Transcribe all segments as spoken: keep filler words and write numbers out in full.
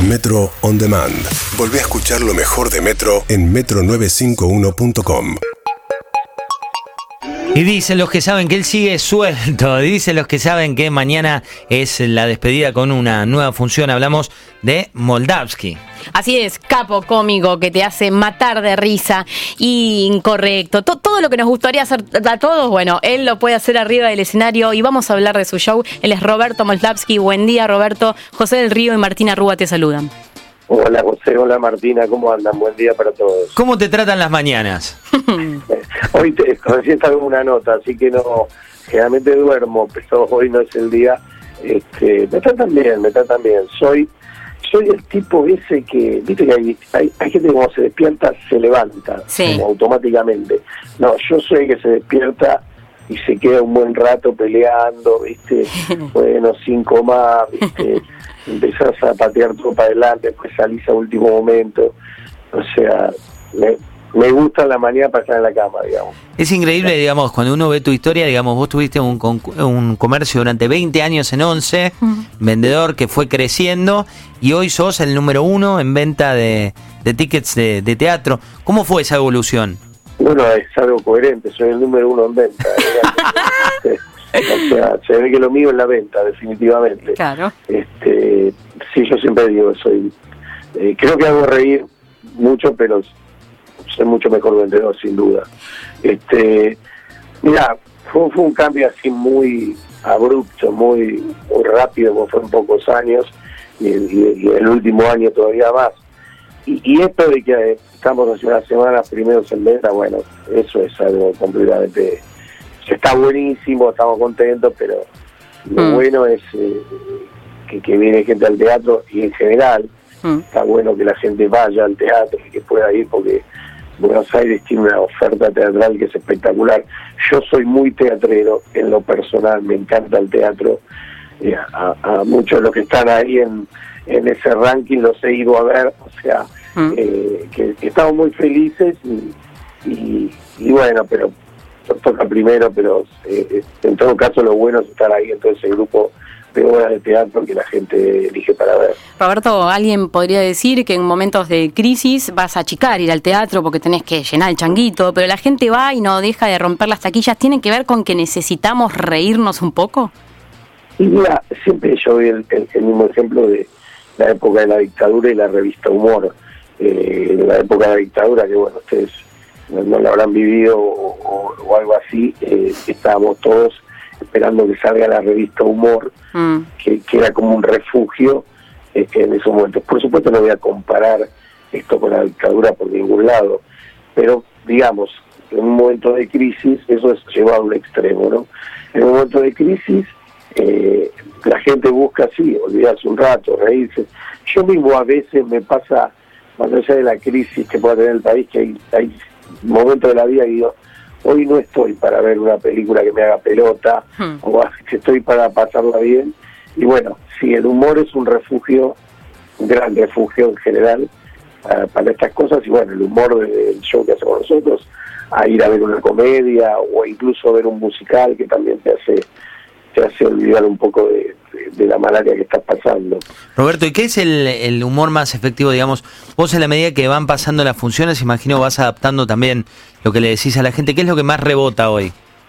Metro On Demand. Volvé a escuchar lo mejor de Metro en metro novecientos cincuenta y uno punto com. Y dicen los que saben que él sigue suelto, dicen los que saben que mañana es la despedida con una nueva función. Hablamos de Moldavsky. Así es, capo cómico que te hace matar de risa, incorrecto, to- todo lo que nos gustaría hacer a todos, bueno, él lo puede hacer arriba del escenario y vamos a hablar de su show. Él es Roberto Moldavsky. Buen día, Roberto. José del Río y Martina Rúa te saludan. Hola José, hola Martina, ¿cómo andan? Buen día para todos. ¿Cómo te tratan las mañanas? Hoy te, recién salgo una nota, así que no, generalmente duermo, pero hoy no es el día. Este, me tratan bien, me tratan bien. Soy soy el tipo ese que, viste que hay, hay, hay gente que cuando se despierta se levanta, sí, como automáticamente. No, yo soy el que se despierta y se queda un buen rato peleando, viste, bueno, cinco más, viste, empezás a patear todo para adelante, después salís a último momento. O sea, me, me gusta la mañana para estar en la cama, digamos. Es increíble, digamos, cuando uno ve tu historia, digamos, vos tuviste un, un comercio durante veinte años en Once, uh-huh. vendedor que fue creciendo, y hoy sos el número uno en venta de, de tickets de, de teatro. ¿Cómo fue esa evolución? Bueno, es algo coherente, soy el número uno en venta. O sea, se ve que lo mío es la venta, definitivamente. Claro. Este, sí, yo siempre digo, soy, eh, creo que hago reír mucho, pero soy mucho mejor vendedor, sin duda. Este, mira, fue, fue un cambio así muy abrupto, muy, muy rápido, como fue en pocos años, y, y, y el último año todavía más. Y, y esto de que estamos hace unas semanas primeros en venta, bueno, eso es algo completamente... Está buenísimo, estamos contentos, pero lo mm. bueno es eh, que, que viene gente al teatro y en general mm. está bueno que la gente vaya al teatro y que pueda ir porque Buenos Aires tiene una oferta teatral que es espectacular. Yo soy muy teatrero en lo personal, me encanta el teatro. Eh, a, a muchos de los que están ahí en, en ese ranking los he ido a ver, o sea, mm. eh, que, que estamos muy felices y, y, y bueno, pero toca primero, pero eh, en todo caso lo bueno es estar ahí en todo ese grupo de obras de teatro que la gente elige para ver. Roberto, alguien podría decir que en momentos de crisis vas a achicar ir al teatro porque tenés que llenar el changuito, pero la gente va y no deja de romper las taquillas. ¿Tiene que ver con que necesitamos reírnos un poco? Y mira, siempre yo doy el, el, el mismo ejemplo de la época de la dictadura y la revista Humor. Eh, de la época de la dictadura, que bueno, ustedes no, no lo habrán vivido o, o, o algo así, eh, estábamos todos esperando que salga la revista Humor, mm. que, que era como un refugio eh, en esos momentos. Por supuesto no voy a comparar esto con la dictadura por ningún lado, pero digamos, en un momento de crisis, eso es llevado a un extremo, ¿no? En un momento de crisis, eh, la gente busca así, olvidarse un rato, reírse. Yo mismo a veces me pasa, más allá de la crisis que pueda tener el país, que hay, hay momentos de la vida que digo, hoy no estoy para ver una película que me haga pelota, hmm. o que estoy para pasarla bien. Y bueno, sí, el humor es un refugio, un gran refugio en general para, para estas cosas, y bueno, el humor del show que hacemos nosotros, a ir a ver una comedia o incluso ver un musical que también te hace te hace olvidar un poco de, de, de la malaria que estás pasando. Roberto, ¿y qué es el, el humor más efectivo, digamos? Vos en la medida que van pasando las funciones, imagino vas adaptando también lo que le decís a la gente. ¿Qué es lo que más rebota hoy?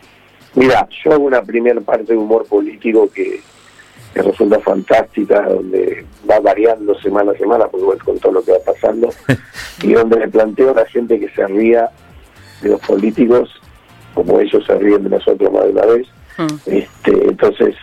Mira, yo hago una primera parte de humor político que, que resulta fantástica, donde va variando semana a semana, porque bueno, con todo lo que va pasando, y donde le planteo a la gente que se ría de los políticos, como ellos se ríen de nosotros más de una vez. Mm. Este, entonces,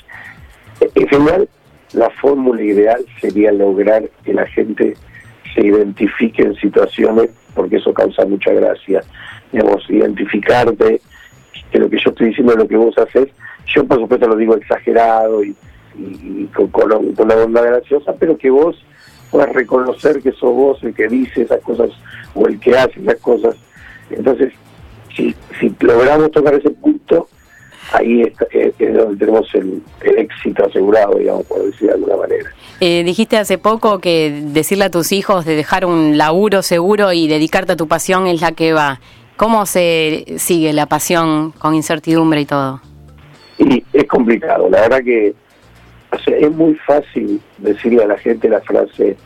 en general, la fórmula ideal sería lograr que la gente se identifique en situaciones, porque eso causa mucha gracia. Digamos, identificarte, que lo que yo estoy diciendo es lo que vos haces. Yo, por supuesto, lo digo exagerado y, y, y con, con, con una bondad graciosa, pero que vos puedas reconocer que sos vos el que dice esas cosas o el que hace esas cosas. Entonces, si, si logramos tocar ese punto, ahí está, es, es donde tenemos el, el éxito asegurado, digamos, por decir de alguna manera. Eh, dijiste hace poco que decirle a tus hijos de dejar un laburo seguro y dedicarte a tu pasión es la que va. ¿Cómo se sigue la pasión con incertidumbre y todo? Y es complicado, la verdad que o sea, es muy fácil decirle a la gente la frase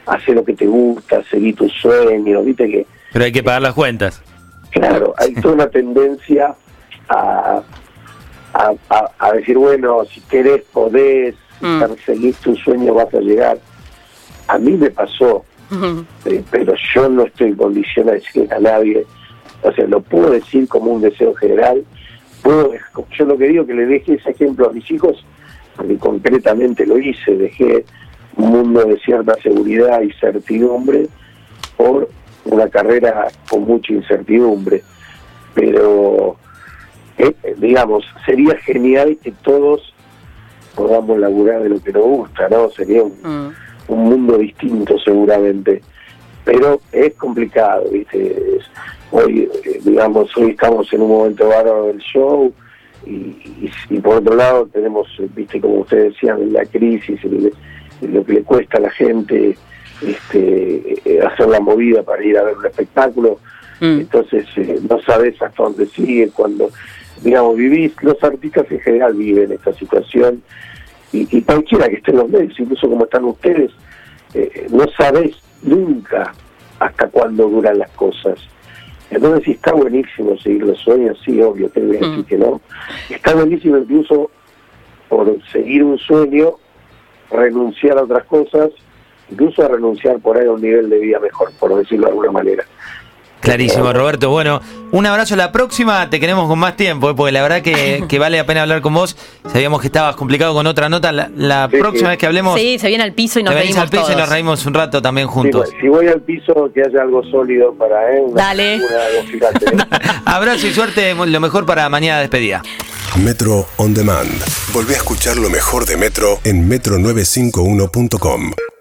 hacer lo que te gusta, seguir tus sueños, viste que... Pero hay que pagar las cuentas. Claro, hay toda una tendencia a, a, a, a decir, bueno, si querés, podés, mm. perseguir tus sueños, vas a llegar. A mí me pasó, uh-huh. eh, pero yo no estoy en condición de decirle a nadie, o sea, lo puedo decir como un deseo general, puedo, yo lo que digo que le deje ese ejemplo a mis hijos, porque concretamente lo hice, dejé un mundo de cierta seguridad y certidumbre por una carrera con mucha incertidumbre, pero eh, digamos, sería genial que todos podamos laburar de lo que nos gusta, ¿no? Sería un, mm. un mundo distinto seguramente, pero es complicado, ¿viste? Es, hoy, eh, digamos, hoy estamos en un momento bárbaro del show y, y, y por otro lado tenemos, ¿viste? Como ustedes decían, la crisis, el, lo que le cuesta a la gente este eh, hacer la movida para ir a ver un espectáculo, mm. entonces eh, no sabes hasta dónde sigue, cuando, digamos, vivís, los artistas en general viven esta situación, y, y cualquiera que esté en los medios, incluso como están ustedes, eh, no sabes nunca hasta cuándo duran las cosas. Entonces, si está buenísimo seguir los sueños, sí, obvio, te voy a decir mm. que no. Está buenísimo incluso por seguir un sueño, renunciar a otras cosas, incluso a renunciar por ahí a un nivel de vida mejor, por decirlo de alguna manera. Clarísimo, Roberto. Bueno, un abrazo. La próxima te queremos con más tiempo, ¿eh? Porque la verdad que, que vale la pena hablar con vos. Sabíamos que estabas complicado con otra nota. La, la sí, próxima sí. vez que hablemos... Sí, se viene al piso y nos reímos al piso todos. y nos reímos un rato también juntos. Sí, si voy al piso, que haya algo sólido para él. ¿eh? Dale. Una, gigante, ¿eh? Abrazo y suerte. Lo mejor para mañana de despedida. Metro On Demand. Volvé a escuchar lo mejor de Metro en metro novecientos cincuenta y uno punto com.